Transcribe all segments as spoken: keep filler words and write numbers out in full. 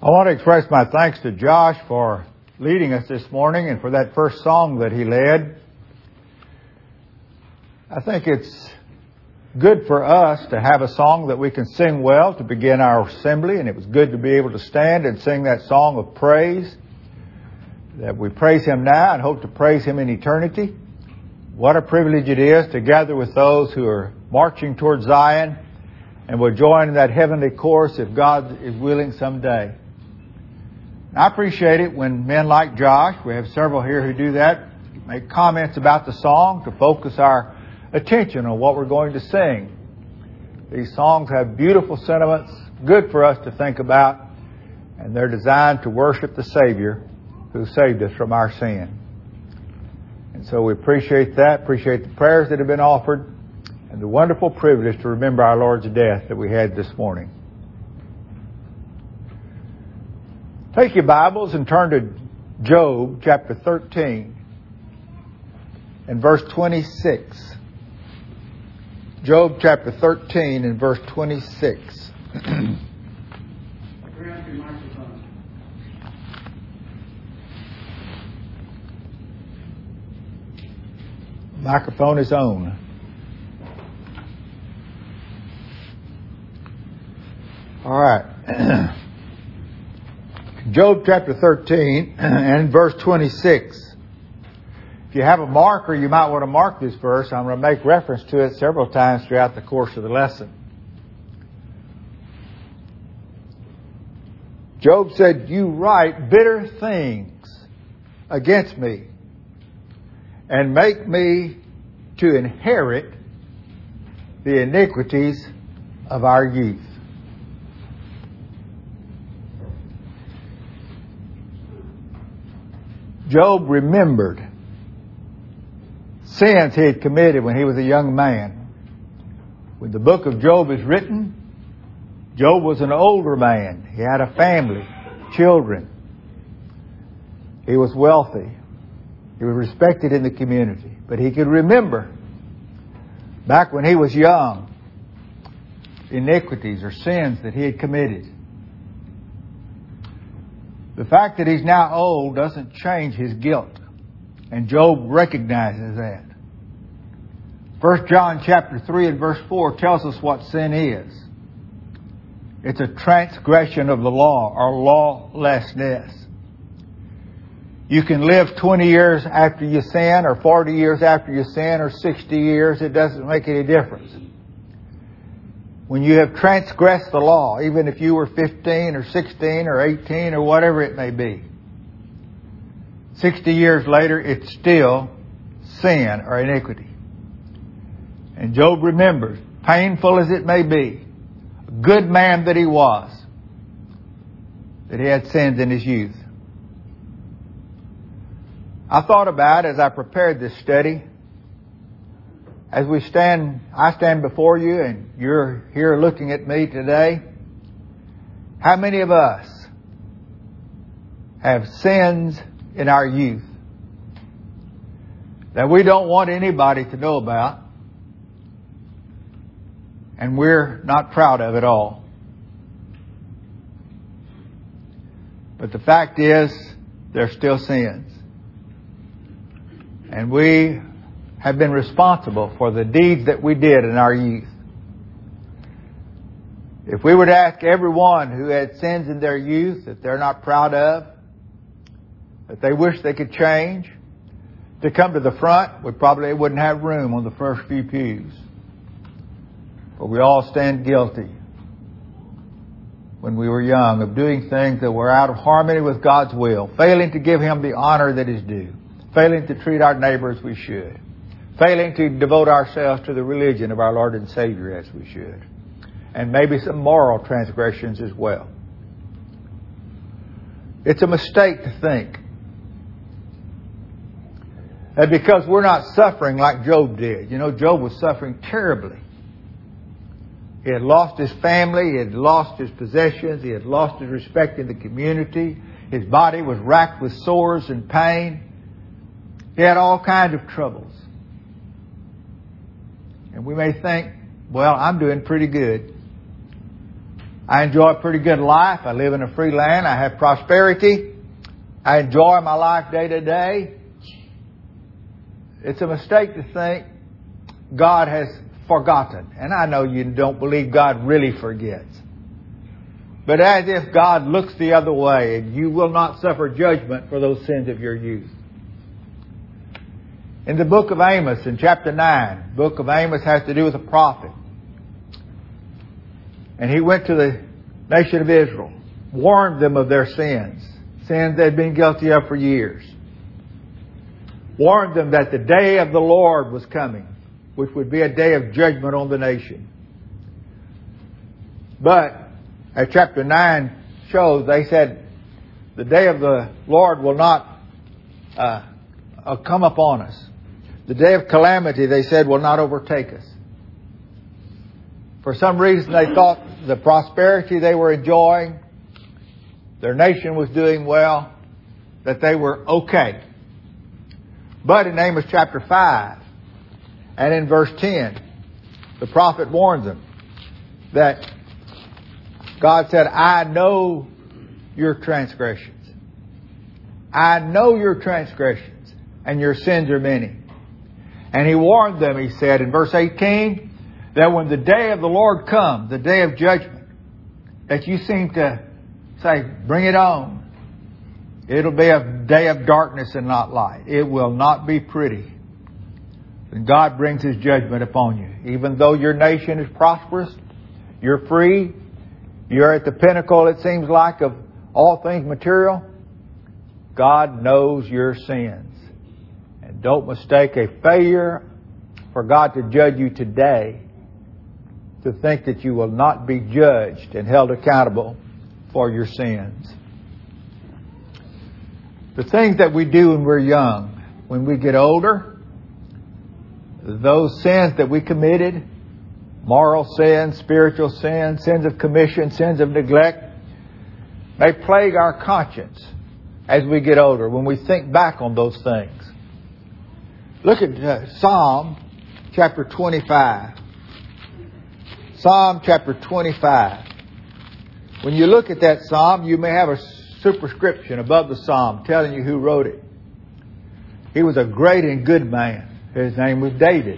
I want to express my thanks to Josh for leading us this morning and for that first song that he led. I think it's good for us to have a song that we can sing well to begin our assembly, and it was good to be able to stand and sing that song of praise, that we praise Him now and hope to praise Him in eternity. What a privilege it is to gather with those who are marching towards Zion and will join in that heavenly chorus if God is willing someday. I appreciate it when men like Josh, we have several here who do that, make comments about the song to focus our attention on what we're going to sing. These songs have beautiful sentiments, good for us to think about, and they're designed to worship the Savior who saved us from our sin. And so we appreciate that, appreciate the prayers that have been offered, and the wonderful privilege to remember our Lord's death that we had this morning. Take your Bibles and turn to Job chapter thirteen and verse twenty-six. Job chapter thirteen and verse twenty-six. Microphone is on. All right. Job chapter thirteen and verse twenty-six. If you have a marker, you might want to mark this verse. I'm going to make reference to it several times throughout the course of the lesson. Job said, "You write bitter things against me and make me to inherit the iniquities of our youth." Job remembered sins he had committed when he was a young man. When the book of Job is written, Job was an older man. He had a family, children. He was wealthy. He was respected in the community. But he could remember, back when he was young, iniquities or sins that he had committed. The fact that he's now old doesn't change his guilt. And Job recognizes that. First John chapter three and verse four tells us what sin is. It's a transgression of the law or lawlessness. You can live twenty years after you sin or forty years after you sin or sixty years. It doesn't make any difference. When you have transgressed the law, even if you were fifteen or sixteen or eighteen or whatever it may be, sixty years later, it's still sin or iniquity. And Job remembers, painful as it may be, a good man that he was, that he had sins in his youth. I thought about, as I prepared this study, as we stand, I stand before you and you're here looking at me today, how many of us have sins in our youth that we don't want anybody to know about and we're not proud of at all? But the fact is, they're still sins. And we have been responsible for the deeds that we did in our youth. If we were to ask everyone who had sins in their youth that they're not proud of, that they wish they could change, to come to the front, we probably wouldn't have room on the first few pews. But we all stand guilty when we were young of doing things that were out of harmony with God's will, failing to give Him the honor that is due, failing to treat our neighbor as we should, failing to devote ourselves to the religion of our Lord and Savior as we should, and maybe some moral transgressions as well. It's a mistake to think that because we're not suffering like Job did. You know, Job was suffering terribly. He had lost his family, he had lost his possessions, he had lost his respect in the community. His body was racked with sores and pain. He had all kinds of troubles. And we may think, well, I'm doing pretty good. I enjoy a pretty good life. I live in a free land. I have prosperity. I enjoy my life day to day. It's a mistake to think God has forgotten. And I know you don't believe God really forgets. But as if God looks the other way and you will not suffer judgment for those sins of your youth. In the book of Amos, in chapter nine, the book of Amos has to do with a prophet. And he went to the nation of Israel, warned them of their sins, sins they'd been guilty of for years. Warned them that the day of the Lord was coming, which would be a day of judgment on the nation. But, as chapter nine shows, they said, the day of the Lord will not uh, uh, come upon us. The day of calamity, they said, will not overtake us. For some reason, they thought the prosperity they were enjoying, their nation was doing well, that they were okay. But in Amos chapter five, and in verse ten, the prophet warns them that God said, I know your transgressions. I know your transgressions, and your sins are many. And he warned them, he said in verse eighteen, that when the day of the Lord comes, the day of judgment, that you seem to say, bring it on. It'll be a day of darkness and not light. It will not be pretty. And God brings His judgment upon you. Even though your nation is prosperous, you're free, you're at the pinnacle, it seems like, of all things material, God knows your sins. And don't mistake a failure for God to judge you today to think that you will not be judged and held accountable for your sins. The things that we do when we're young, when we get older, those sins that we committed, moral sins, spiritual sins, sins of commission, sins of neglect, may plague our conscience as we get older when we think back on those things. Look at uh, Psalm chapter twenty-five. Psalm chapter twenty-five. When you look at that psalm, you may have a superscription above the psalm telling you who wrote it. He was a great and good man. His name was David.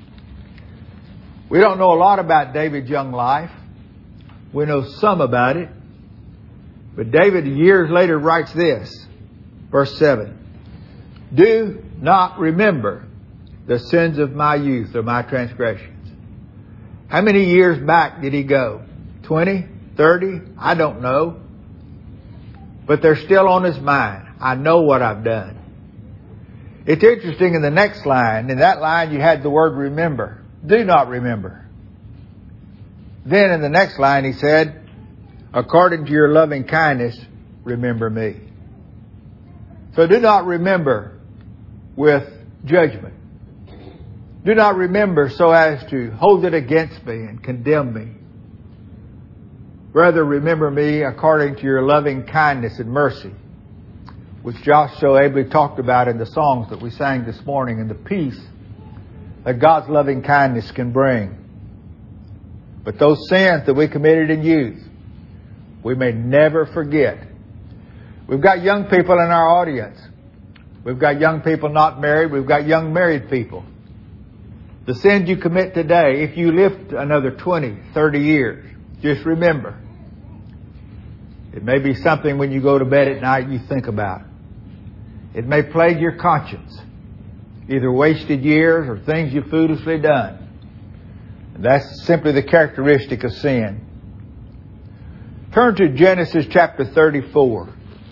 We don't know a lot about David's young life. We know some about it. But David, years later, writes this, verse seven. Do not remember the sins of my youth or my transgressions. How many years back did he go? twenty? thirty? I don't know. But they're still on his mind. I know what I've done. It's interesting in the next line. In that line you had the word remember. Do not remember. Then in the next line he said, according to your loving kindness, remember me. So do not remember with judgment. Do not remember so as to hold it against me and condemn me. Rather remember me according to your loving kindness and mercy, which Josh so ably talked about in the songs that we sang this morning, and the peace that God's loving kindness can bring. But those sins that we committed in youth, we may never forget. We've got young people in our audience. We've got young people not married. We've got young married people. The sins you commit today, if you live another twenty, thirty years, just remember. It may be something when you go to bed at night you think about. It may plague your conscience. Either wasted years or things you've foolishly done. And that's simply the characteristic of sin. Turn to Genesis chapter thirty-four.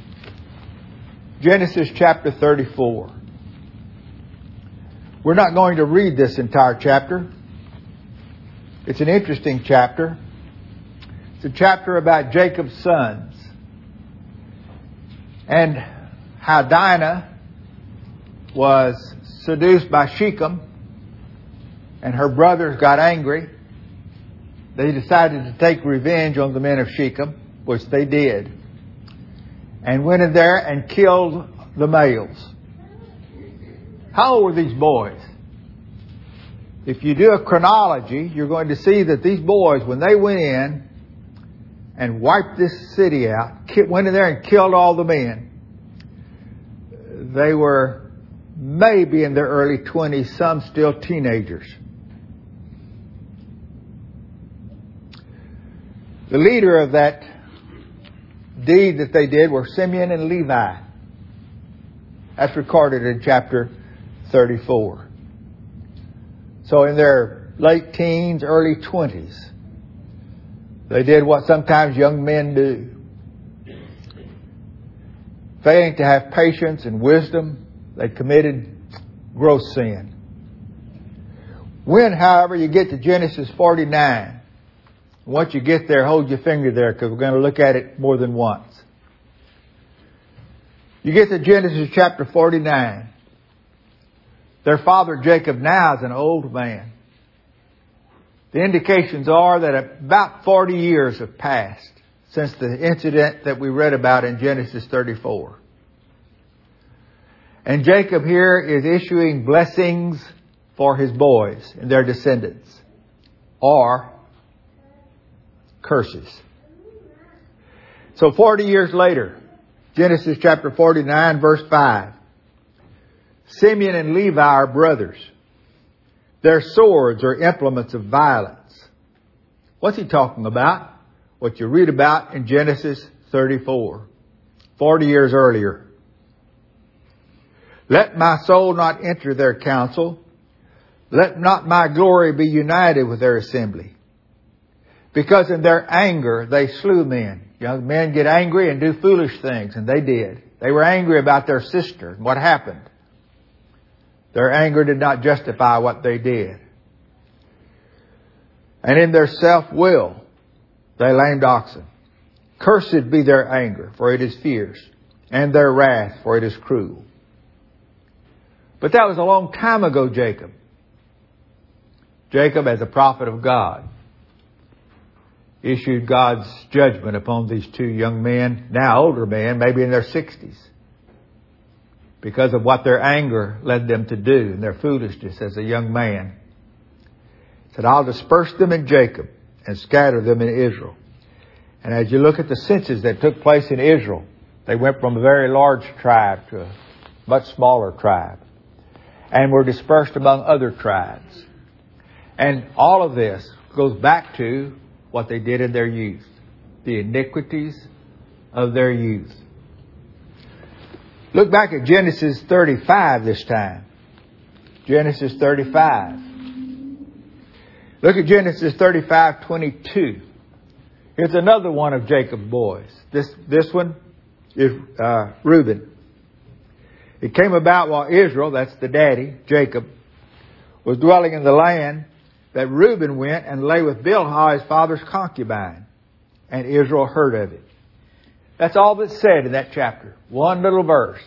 Genesis chapter thirty-four. We're not going to read this entire chapter. It's an interesting chapter. It's a chapter about Jacob's sons. And how Dinah was seduced by Shechem. And her brothers got angry. They decided to take revenge on the men of Shechem, which they did. And went in there and killed the males. How old were these boys? If you do a chronology, you're going to see that these boys, when they went in, and wiped this city out, went in there and killed all the men. They were maybe in their early twenties, some still teenagers. The leader of that deed that they did were Simeon and Levi. That's recorded in chapter thirty-four. So in their late teens, early twenties, they did what sometimes young men do. Failing to have patience and wisdom, they committed gross sin. When, however, you get to Genesis forty-nine, once you get there, hold your finger there because we're going to look at it more than once. You get to Genesis chapter forty-nine. Their father Jacob now is an old man. The indications are that about forty years have passed since the incident that we read about in Genesis thirty-four. And Jacob here is issuing blessings for his boys and their descendants, or curses. So forty years later, Genesis chapter forty-nine, verse five. Simeon and Levi are brothers. Their swords are implements of violence. What's he talking about? What you read about in Genesis thirty-four, forty years earlier. Let my soul not enter their council. Let not my glory be united with their assembly. Because in their anger they slew men. Young men get angry and do foolish things, and they did. They were angry about their sister and what happened. Their anger did not justify what they did. And in their self-will, they lamed oxen. Cursed be their anger, for it is fierce, and their wrath, for it is cruel. But that was a long time ago, Jacob. Jacob, as a prophet of God, issued God's judgment upon these two young men, now older men, maybe in their sixties, because of what their anger led them to do and their foolishness as a young man. He said, I'll disperse them in Jacob and scatter them in Israel. And as you look at the census that took place in Israel, they went from a very large tribe to a much smaller tribe and were dispersed among other tribes. And all of this goes back to what they did in their youth, the iniquities of their youth. Look back at Genesis thirty-five this time. Genesis thirty-five. Look at Genesis thirty-five twenty-two. Here's another one of Jacob's boys. This, this one is uh, Reuben. It came about while Israel, that's the daddy, Jacob, was dwelling in the land, that Reuben went and lay with Bilhah, his father's concubine. And Israel heard of it. That's all that's said in that chapter. One little verse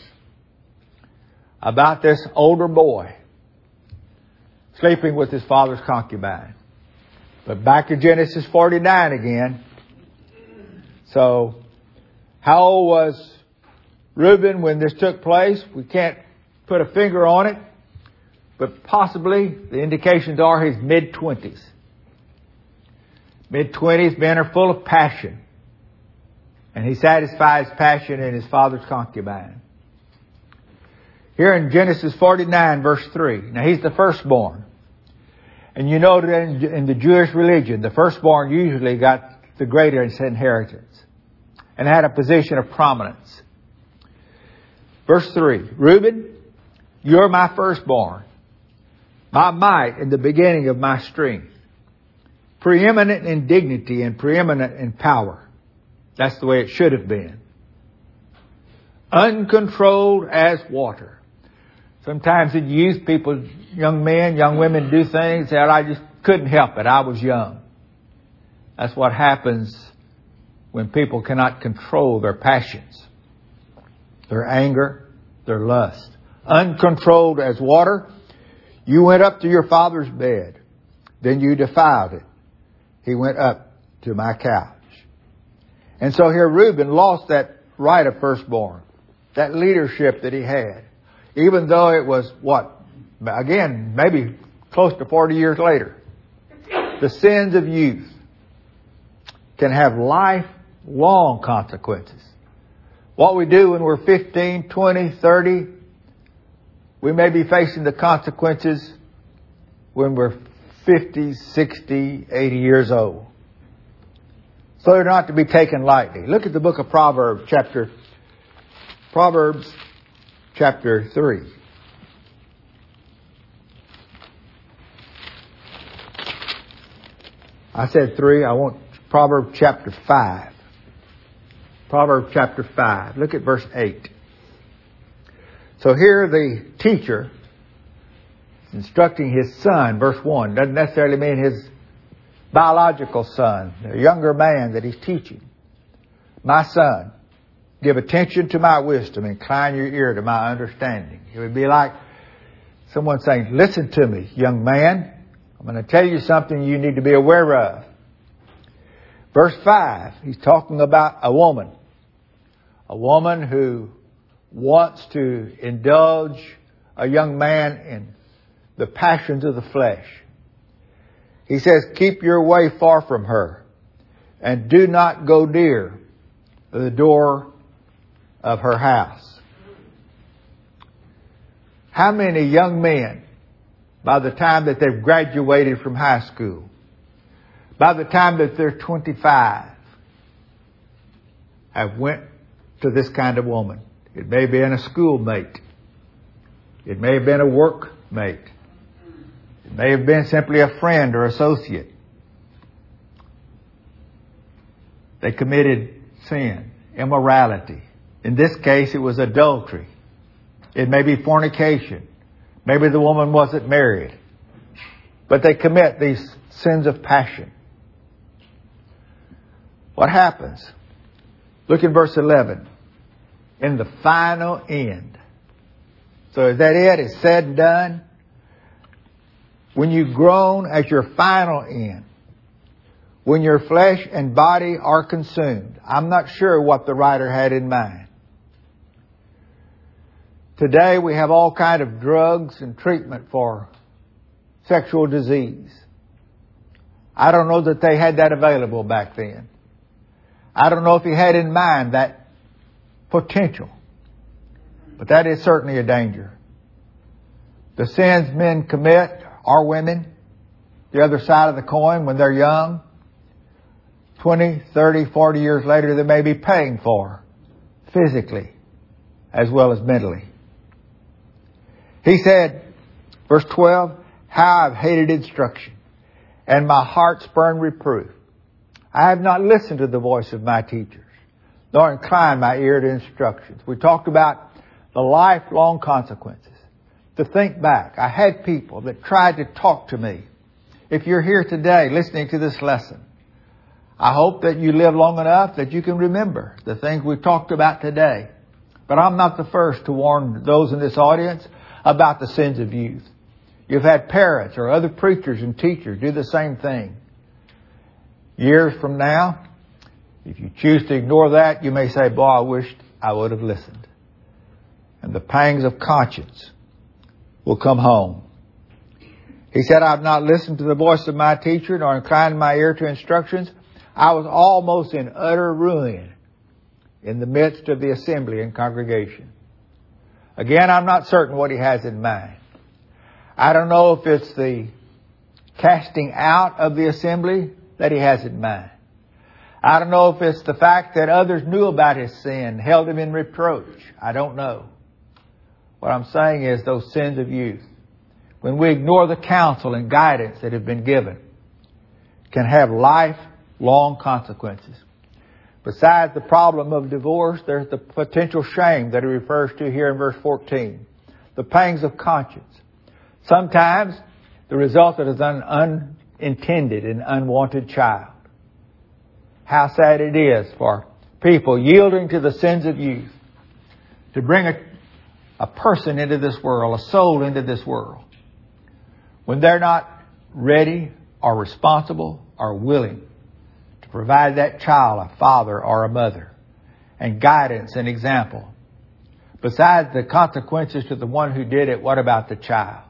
about this older boy sleeping with his father's concubine. But back to Genesis forty-nine again. So, how old was Reuben when this took place? We can't put a finger on it. But possibly the indications are his mid-twenties. Mid-twenties, men are full of passion. And he satisfies passion in his father's concubine. Here in Genesis forty-nine, verse three. Now he's the firstborn. And you know that in, in the Jewish religion, the firstborn usually got the greatest inheritance and had a position of prominence. Verse three. Reuben, you're my firstborn, my might in the beginning of my strength, preeminent in dignity and preeminent in power. That's the way it should have been. Uncontrolled as water. Sometimes in youth, people, young men, young women do things that I just couldn't help it. I was young. That's what happens when people cannot control their passions, their anger, their lust. Uncontrolled as water. You went up to your father's bed. Then you defiled it. He went up to my couch. And so here Reuben lost that right of firstborn, that leadership that he had, even though it was, what, again, maybe close to forty years later. The sins of youth can have life long consequences. What we do when we're fifteen, twenty, thirty, we may be facing the consequences when we're fifty, sixty, eighty years old. So they're not to be taken lightly. Look at the book of Proverbs, chapter, Proverbs, chapter three. I said three. I want Proverbs chapter five. Proverbs chapter five. Look at verse eight. So here the teacher is instructing his son, verse one. Doesn't necessarily mean his biological son, a younger man that he's teaching. My son, give attention to my wisdom, incline your ear to my understanding. It would be like someone saying, listen to me, young man. I'm going to tell you something you need to be aware of. Verse five, he's talking about a woman. A woman who wants to indulge a young man in the passions of the flesh. He says, keep your way far from her and do not go near the door of her house. How many young men, by the time that they've graduated from high school, by the time that they're twenty-five, have went to this kind of woman? It may have been a schoolmate. It may have been a workmate. It may have been simply a friend or associate. They committed sin, immorality. In this case, it was adultery. It may be fornication. Maybe the woman wasn't married. But they commit these sins of passion. What happens? Look in verse eleven. In the final end. So is that it? It's said and done? When you've grown at your final end, when your flesh and body are consumed. I'm not sure what the writer had in mind. Today we have all kind of drugs and treatment for sexual disease. I don't know that they had that available back then. I don't know if he had in mind that potential. But that is certainly a danger. The sins men commit are women. The other side of the coin, when they're young, twenty, thirty, forty years later, they may be paying for physically as well as mentally. He said, verse twelve, how I've hated instruction, and my heart spurned reproof. I have not listened to the voice of my teachers, nor inclined my ear to instructions. We talked about the lifelong consequences. To think back, I had people that tried to talk to me. If you're here today listening to this lesson, I hope that you live long enough that you can remember the things we talked about today. But I'm not the first to warn those in this audience about the sins of youth. You've had parents or other preachers and teachers do the same thing. Years from now, if you choose to ignore that, you may say, boy, I wished I would have listened. And the pangs of conscience will come home. He said, I have not listened to the voice of my teacher, nor inclined my ear to instructions. I was almost in utter ruin in the midst of the assembly and congregation. Again, I'm not certain what he has in mind. I don't know if it's the casting out of the assembly that he has in mind. I don't know if it's the fact that others knew about his sin, held him in reproach. I don't know. What I'm saying is those sins of youth, when we ignore the counsel and guidance that have been given, can have lifelong consequences. Besides the problem of divorce, there's the potential shame that he refers to here in verse fourteen. The pangs of conscience. Sometimes the result is an unintended and unwanted child. How sad it is for people yielding to the sins of youth to bring a, a person into this world, a soul into this world, when they're not ready or responsible or willing to provide that child a father or a mother and guidance and example. Besides the consequences to the one who did it, what about the child?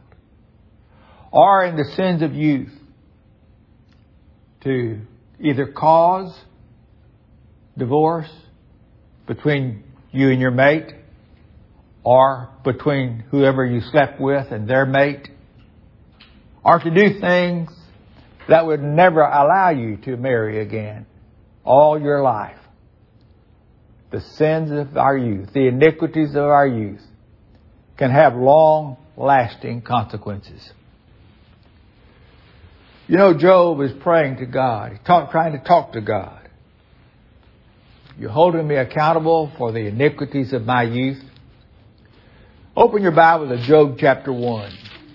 Or in the sins of youth, to either cause divorce, between you and your mate, or between whoever you slept with and their mate, or to do things that would never allow you to marry again all your life. The sins of our youth, the iniquities of our youth, can have long-lasting consequences. You know, Job is praying to God. He's talk, trying to talk to God. You're holding me accountable for the iniquities of my youth. Open your Bible to Job chapter one.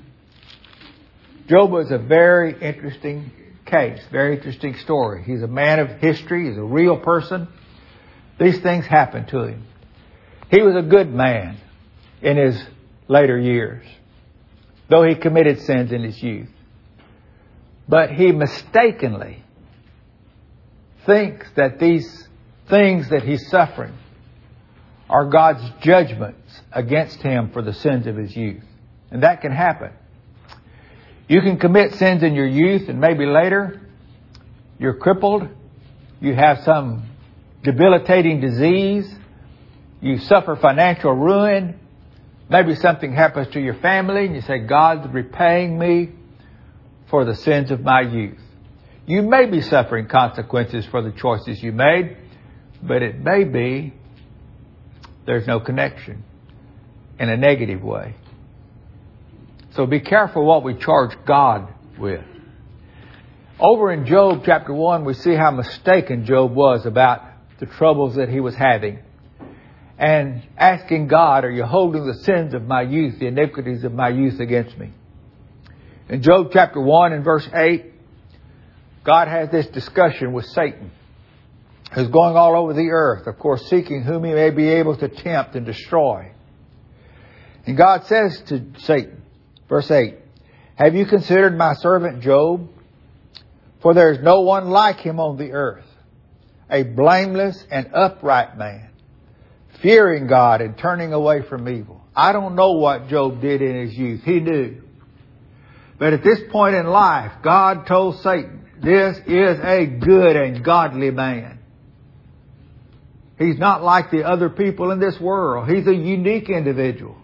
Job was a very interesting case, very interesting story. He's a man of history. He's a real person. These things happened to him. He was a good man in his later years, though he committed sins in his youth. But he mistakenly thinks that these things that he's suffering are God's judgments against him for the sins of his youth. And that can happen. You can commit sins in your youth and maybe later you're crippled. You have some debilitating disease. You suffer financial ruin. Maybe something happens to your family and you say, God's repaying me for the sins of my youth. You may be suffering consequences for the choices you made, but it may be there's no connection in a negative way. So be careful what we charge God with. Over in Job chapter one, we see how mistaken Job was about the troubles that he was having. And asking God, are you holding the sins of my youth, the iniquities of my youth against me? In Job chapter one and verse eight, God has this discussion with Satan, who's going all over the earth, of course, seeking whom he may be able to tempt and destroy. And God says to Satan, verse eight, have you considered my servant Job? For there is no one like him on the earth, a blameless and upright man, fearing God and turning away from evil. I don't know what Job did in his youth. He knew. But at this point in life, God told Satan, this is a good and godly man. He's not like the other people in this world. He's a unique individual.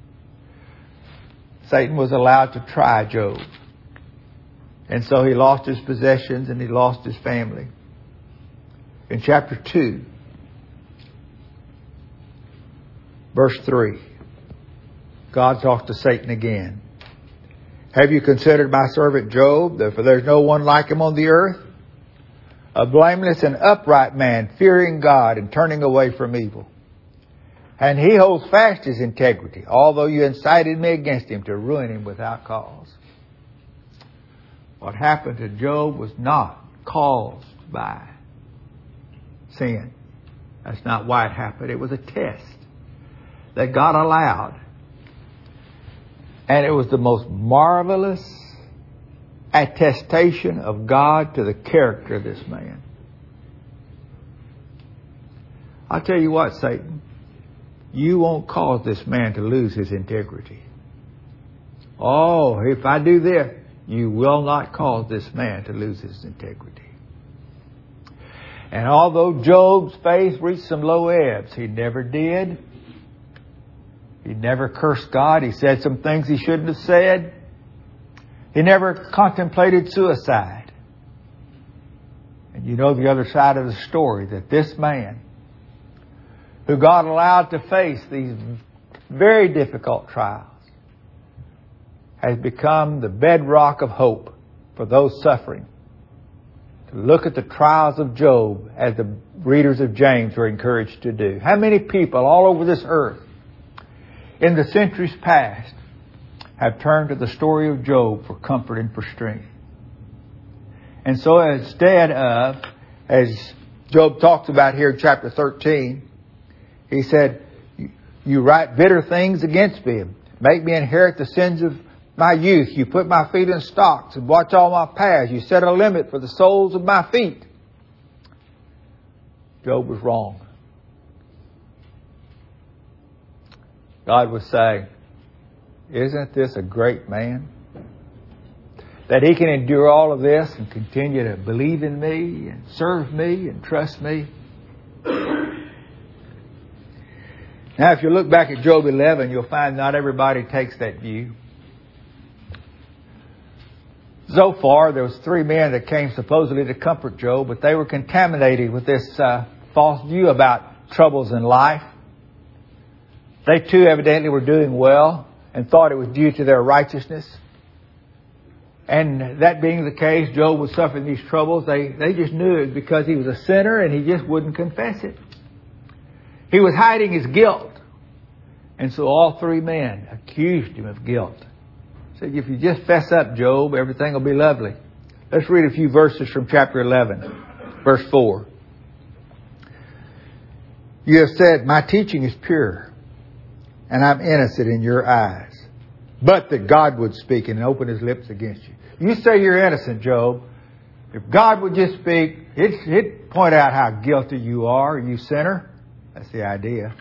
Satan was allowed to try Job. And so he lost his possessions and he lost his family. In chapter two, verse three, God talks to Satan again. Have you considered my servant Job, for there's no one like him on the earth? A blameless and upright man, fearing God and turning away from evil. And he holds fast his integrity, although you incited me against him to ruin him without cause. What happened to Job was not caused by sin. That's not why it happened. It was a test that God allowed. And it was the most marvelous attestation of God to the character of this man. I'll tell you what, Satan, you won't cause this man to lose his integrity. Oh, if I do this, you will not cause this man to lose his integrity. And although Job's faith reached some low ebbs, he never did. He never cursed God. He said some things he shouldn't have said. He never contemplated suicide. And you know the other side of the story, that this man, who God allowed to face these very difficult trials, has become the bedrock of hope for those suffering. To look at the trials of Job as the readers of James were encouraged to do. How many people all over this earth in the centuries past have turned to the story of Job for comfort and for strength? And so instead of, as Job talks about here in chapter thirteen, he said, you write bitter things against me, make me inherit the sins of my youth. You put my feet in stocks and watch all my paths. You set a limit for the soles of my feet. Job was wrong. God was saying, isn't this a great man? That he can endure all of this and continue to believe in me and serve me and trust me. Now, if you look back at Job eleven, you'll find not everybody takes that view. Zophar, there was three men that came supposedly to comfort Job, but they were contaminated with this uh, false view about troubles in life. They too evidently were doing well and thought it was due to their righteousness. And that being the case, Job was suffering these troubles. They, they just knew it because he was a sinner and he just wouldn't confess it. He was hiding his guilt. And so all three men accused him of guilt. Said, if you just fess up, Job, everything will be lovely. Let's read a few verses from chapter eleven, verse four. You have said, my teaching is pure, and I'm innocent in your eyes. But that God would speak and open his lips against you. You say you're innocent, Job. If God would just speak, it'd, it'd point out how guilty you are, you sinner. That's the idea.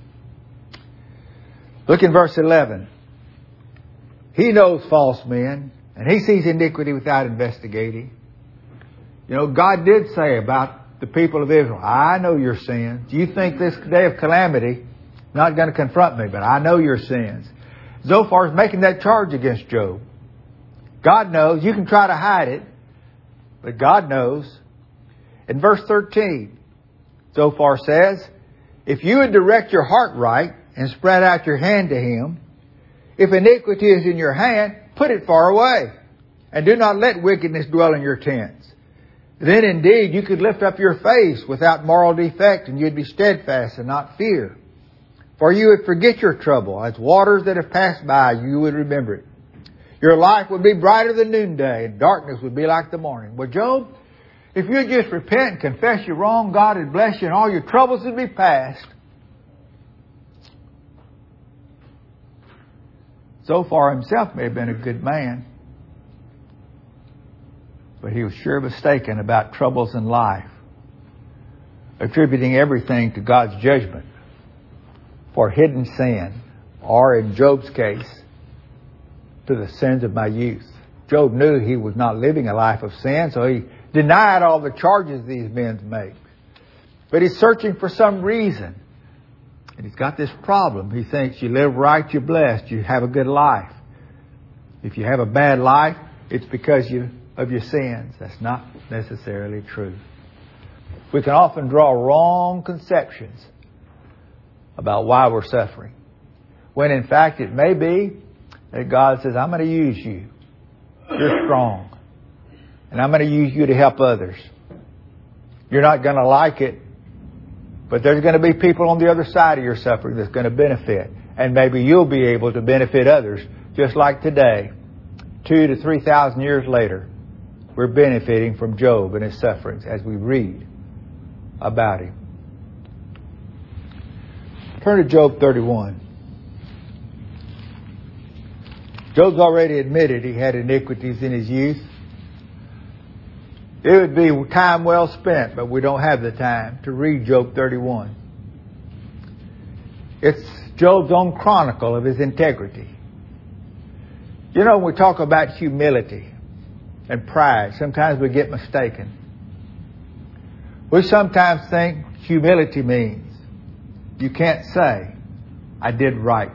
Look in verse eleven. He knows false men, and he sees iniquity without investigating. You know, God did say about the people of Israel, I know your sins. You think this day of calamity not going to confront me, but I know your sins. Zophar is making that charge against Job. God knows. You can try to hide it, but God knows. In verse thirteen, Zophar says, if you would direct your heart right and spread out your hand to him, if iniquity is in your hand, put it far away, and do not let wickedness dwell in your tents. Then indeed you could lift up your face without moral defect, and you'd be steadfast and not fear. For you would forget your trouble. As waters that have passed by, you would remember it. Your life would be brighter than noonday, and darkness would be like the morning. Well, Job, if you just repent and confess your wrong, God would bless you, and all your troubles would be past. Zophar himself may have been a good man, but he was sure mistaken about troubles in life, attributing everything to God's judgment for hidden sin, or in Job's case, to the sins of my youth. Job knew he was not living a life of sin, so he denied all the charges these men make. But he's searching for some reason. And he's got this problem. He thinks you live right, you're blessed, you have a good life. If you have a bad life, it's because you of your sins. That's not necessarily true. We can often draw wrong conceptions about why we're suffering, when in fact it may be that God says, I'm going to use you. You're strong. And I'm going to use you to help others. You're not going to like it, but there's going to be people on the other side of your suffering that's going to benefit. And maybe you'll be able to benefit others, just like today, two to three thousand years later. We're benefiting from Job and his sufferings as we read about him. Turn to Job thirty-one. Job's already admitted he had iniquities in his youth. It would be time well spent, but we don't have the time to read Job thirty-one. It's Job's own chronicle of his integrity. You know, when we talk about humility and pride, sometimes we get mistaken. We sometimes think humility means you can't say, I did right.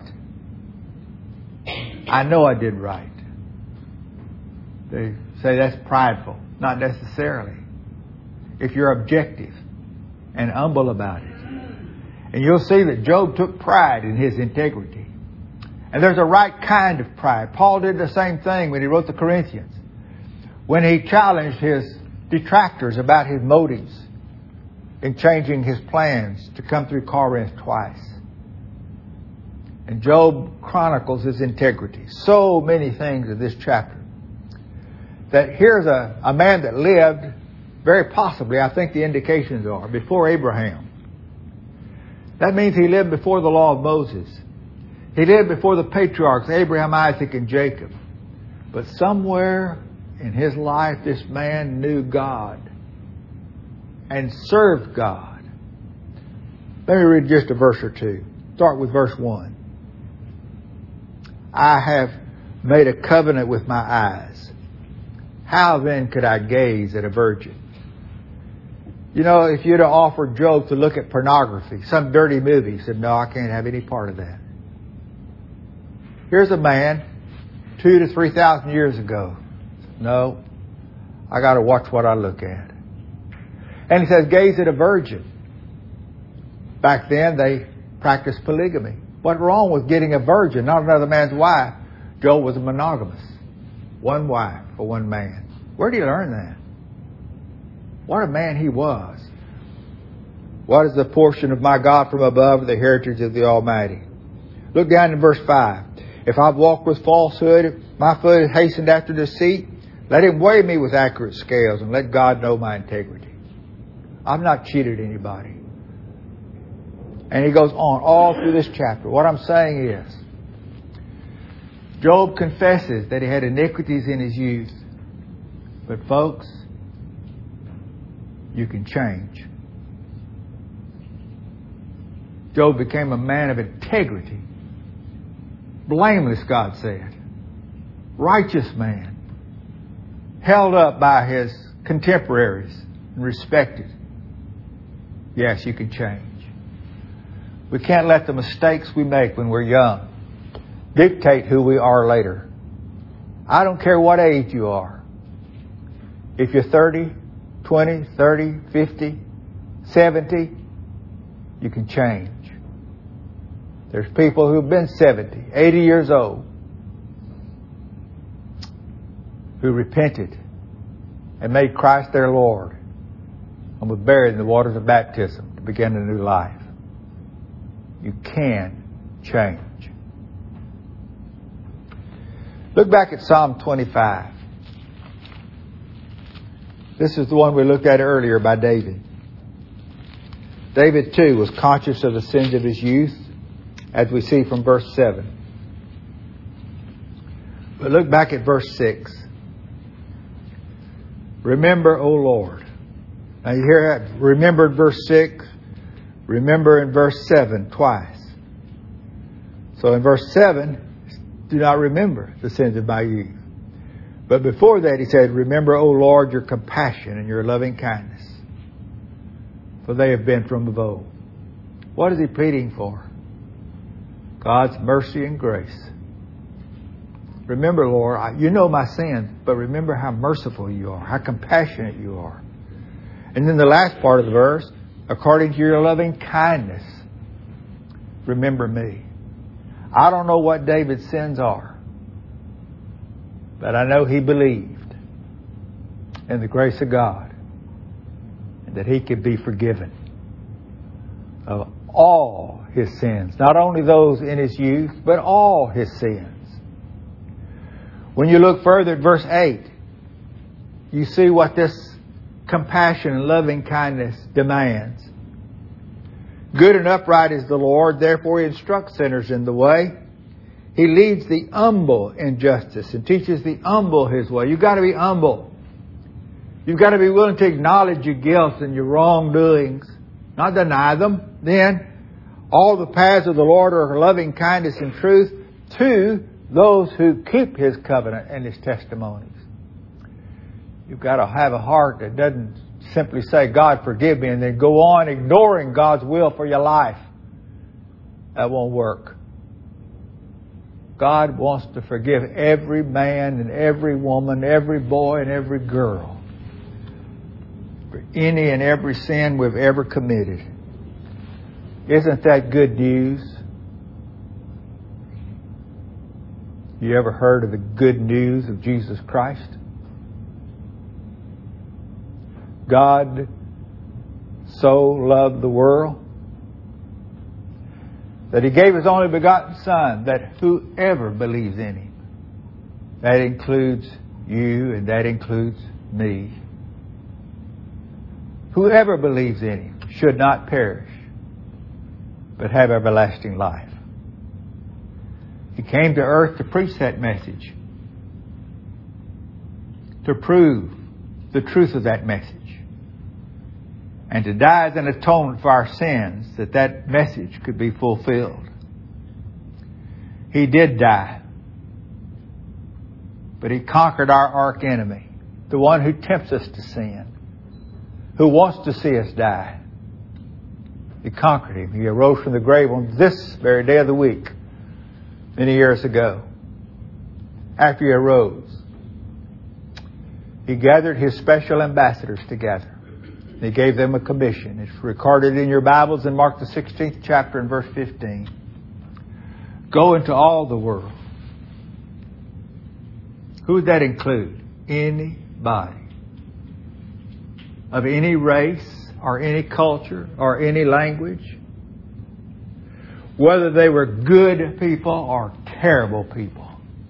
I know I did right. They say that's prideful. Not necessarily. If you're objective and humble about it. And you'll see that Job took pride in his integrity. And there's a right kind of pride. Paul did the same thing when he wrote the Corinthians. When he challenged his detractors about his motives in changing his plans to come through Corinth twice. And Job chronicles his integrity. So many things in this chapter. That here's a, a man that lived, very possibly, I think the indications are, before Abraham. That means he lived before the law of Moses. He lived before the patriarchs, Abraham, Isaac, and Jacob. But somewhere in his life, this man knew God and served God. Let me read just a verse or two. Start with verse one. I have made a covenant with my eyes. How then could I gaze at a virgin? You know, if you'd have offered Job to look at pornography, some dirty movie, he said, no, I can't have any part of that. Here's a man, two to three thousand years ago. No, I got to watch what I look at. And he says, gaze at a virgin. Back then, they practiced polygamy. What's wrong with getting a virgin, not another man's wife? Job was a monogamous. One wife for one man. Where did he learn that? What a man he was. What is the portion of my God from above, the heritage of the Almighty? Look down in verse five. If I've walked with falsehood, my foot has hastened after deceit, let him weigh me with accurate scales and let God know my integrity. I've not cheated anybody. And he goes on all through this chapter. What I'm saying is, Job confesses that he had iniquities in his youth. But folks, you can change. Job became a man of integrity. Blameless, God said. Righteous man. Held up by his contemporaries and respected. Yes, you can change. We can't let the mistakes we make when we're young dictate who we are later. I don't care what age you are. If you're thirty, twenty, thirty, fifty, seventy, you can change. There's people who've been seventy, eighty years old who repented and made Christ their Lord and were buried in the waters of baptism to begin a new life. You can change. Look back at Psalm twenty-five. This is the one we looked at earlier by David. David, too, was conscious of the sins of his youth, as we see from verse seven. But look back at verse six. Remember, O Lord. Now you hear that? Remember in verse six. Remember in verse seven twice. So in verse seven, do not remember the sins of my youth. But before that he said, remember, O Lord, your compassion and your loving kindness. For they have been from of old. What is he pleading for? God's mercy and grace. Remember, Lord, I, you know my sins, but remember how merciful you are, how compassionate you are. And then the last part of the verse, according to your loving kindness, remember me. I don't know what David's sins are, but I know he believed in the grace of God and that he could be forgiven of all his sins. Not only those in his youth, but all his sins. When you look further at verse eight, you see what this compassion and loving kindness demands. Good and upright is the Lord, therefore he instructs sinners in the way. He leads the humble in justice and teaches the humble his way. You've got to be humble. You've got to be willing to acknowledge your guilt and your wrongdoings, not deny them. Then, all the paths of the Lord are loving kindness and truth to those who keep his covenant and his testimonies. You've got to have a heart that doesn't simply say, God, forgive me, and then go on ignoring God's will for your life. That won't work. God wants to forgive every man and every woman, every boy and every girl for any and every sin we've ever committed. Isn't that good news? You ever heard of the good news of Jesus Christ? God so loved the world that he gave his only begotten Son, that whoever believes in him, that includes you and that includes me, whoever believes in him should not perish, but have everlasting life. He came to earth to preach that message, to prove the truth of that message, and to die as an atonement for our sins, that that message could be fulfilled. He did die, but he conquered our arch enemy, the one who tempts us to sin, who wants to see us die. He conquered him. He arose from the grave on this very day of the week, many years ago. After he arose, he gathered his special ambassadors together. He gave them a commission. It's recorded in your Bibles in Mark the sixteenth chapter and verse fifteen. Go into all the world. Who would that include? Anybody. Of any race or any culture or any language. Whether they were good people or terrible people.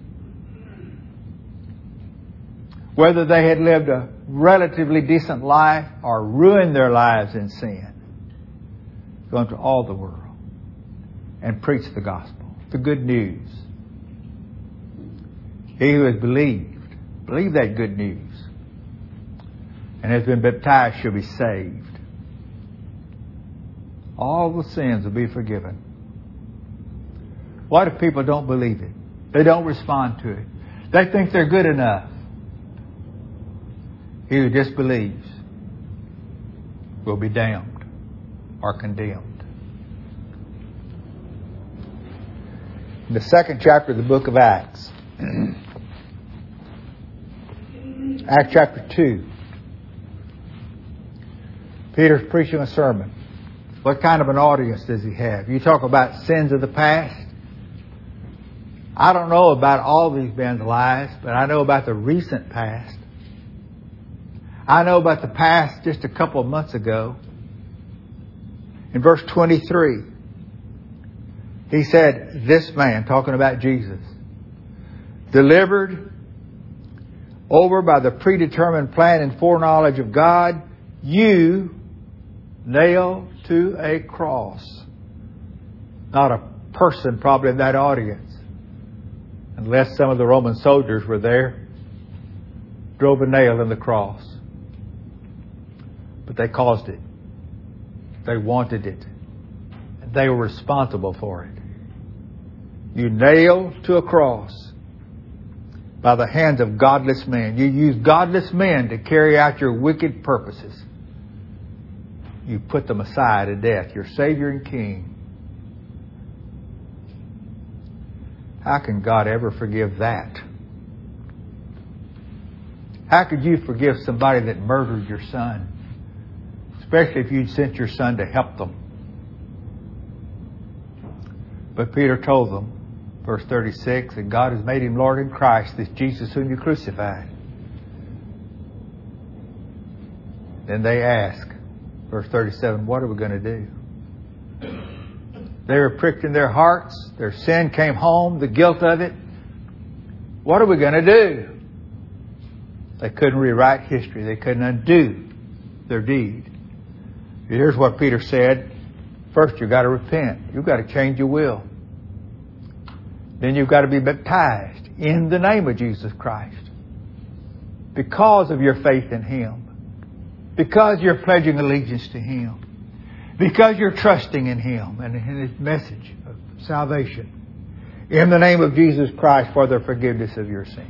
Whether they had lived a relatively decent life or ruined their lives in sin. Go into all the world and preach the gospel, the good news. He who has believed, believe that good news, and has been baptized shall be saved. All the sins will be forgiven. What if people don't believe it? They don't respond to it. They think they're good enough. He who disbelieves will be damned or condemned. In the second chapter of the book of Acts, Acts chapter two, Peter's preaching a sermon. What kind of an audience does he have? You talk about sins of the past. I don't know about all these men's lives, but I know about the recent past. I know about the past just a couple of months ago. In verse twenty-three, he said, this man, talking about Jesus, delivered over by the predetermined plan and foreknowledge of God, you nailed to a cross. Not a person probably in that audience, unless some of the Roman soldiers were there, drove a nail in the cross. But they caused it. They wanted it. They were responsible for it. You nailed to a cross by the hands of godless men. You used godless men to carry out your wicked purposes. You put them aside to death, your Savior and King. How can God ever forgive that? How could you forgive somebody that murdered your son? Especially if you'd sent your son to help them. But Peter told them, verse thirty-six, that God has made him Lord in Christ, this Jesus whom you crucified. Then they ask, verse thirty-seven, what are we going to do? They were pricked in their hearts. Their sin came home, the guilt of it. What are we going to do? They couldn't rewrite history. They couldn't undo their deed. Here's what Peter said. First, you've got to repent. You've got to change your will. Then you've got to be baptized in the name of Jesus Christ. Because of your faith in Him. Because you're pledging allegiance to Him. Because you're trusting in Him and in His message of salvation. In the name of Jesus Christ for the forgiveness of your sins.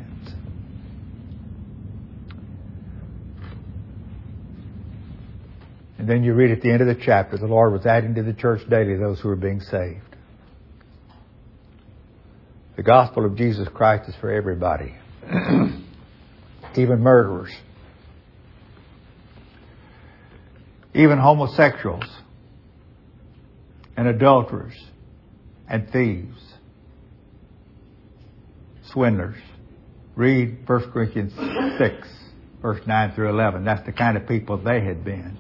And then you read at the end of the chapter, the Lord was adding to the church daily those who were being saved. The gospel of Jesus Christ is for everybody. Even murderers. Even homosexuals. And adulterers. And thieves. Swindlers. Read First Corinthians six, verse nine through eleven. That's the kind of people they had been.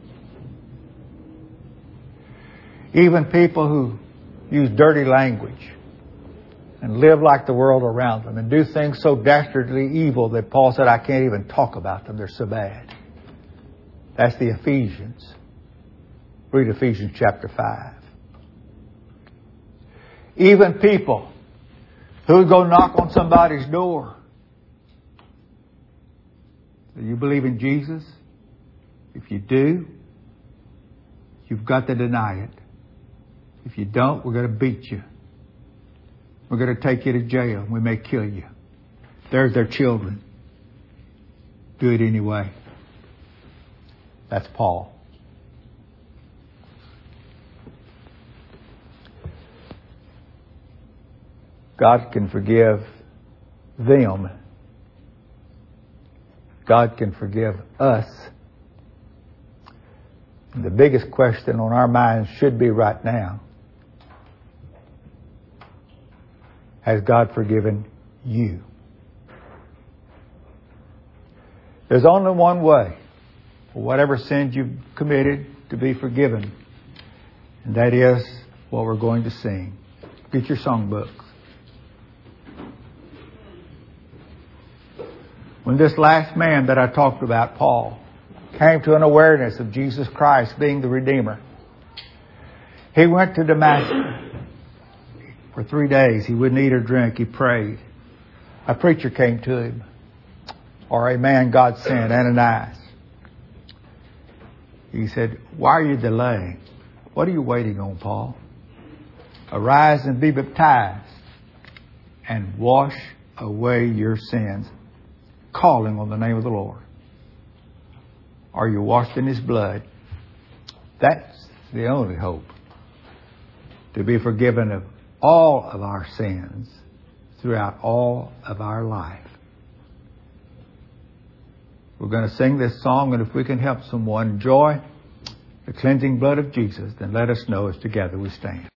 Even people who use dirty language and live like the world around them and do things so dastardly evil that Paul said, I can't even talk about them. They're so bad. That's the Ephesians. Read Ephesians chapter five. Even people who would go knock on somebody's door. Do you believe in Jesus? If you do, you've got to deny it. If you don't, we're going to beat you. We're going to take you to jail. We may kill you. There's their children. Do it anyway. That's Paul. God can forgive them. God can forgive us. And the biggest question on our minds should be right now, has God forgiven you? There's only one way for whatever sins you've committed to be forgiven. And that is what we're going to sing. Get your songbooks. When this last man that I talked about, Paul, came to an awareness of Jesus Christ being the Redeemer, he went to Damascus. For three days he wouldn't eat or drink. He prayed. A preacher came to him, or a man God sent, Ananias. He said, "Why are you delaying? What are you waiting on, Paul? Arise and be baptized and wash away your sins, calling on the name of the Lord." Are you washed in His blood? That's the only hope to be forgiven of all of our sins throughout all of our life. We're going to sing this song, and if we can help someone enjoy the cleansing blood of Jesus, then let us know as together we stand.